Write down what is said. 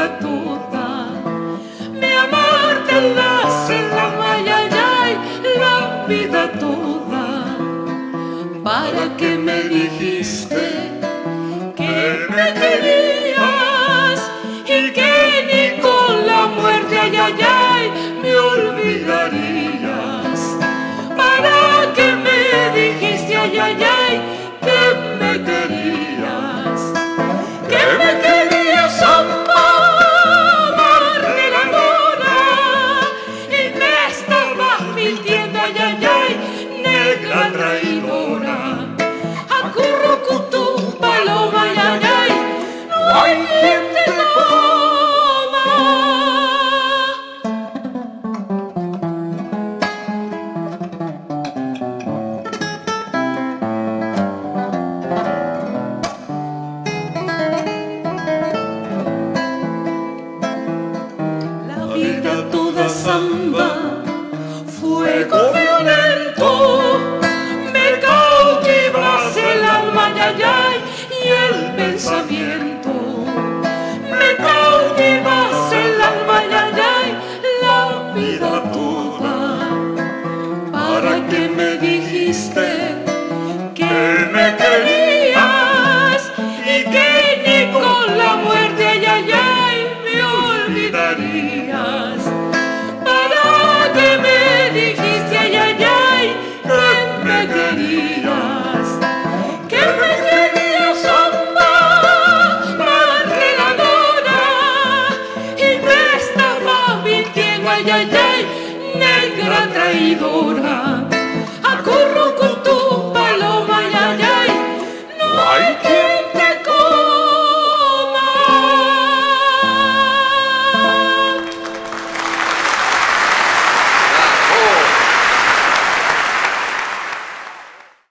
vida toda. Mi amor te enlace el alma, ay, ay, ay, la vida toda. ¿Para qué me dijiste que me querías y que ni con la muerte, ay, ay, ay, me olvidarías? ¿Para qué me dijiste, ay, ay, ay, que me querías? Que me querías amarme la luna y me estabas mintiendo, ay, ay, ay, negra traidora. Acurrucutú, paloma, ay, ay, ay, no hay quien te coma. La vida toda samba, fuego violento, me cautivas el alma, ay, ay, ay, y el pensamiento. Me cautivas el alma, ay, ay, ay, la vida toda. ¿Para qué me dijiste que me querías y que ni con la muerte, ay, ay, ay, me olvidarías? ¿Para qué me dijiste, ay, ay, ay, que me querías? Que me querías amarre la luna y me estabas mintiendo, ay, ay, ay, negra traidora. Acurrucutú,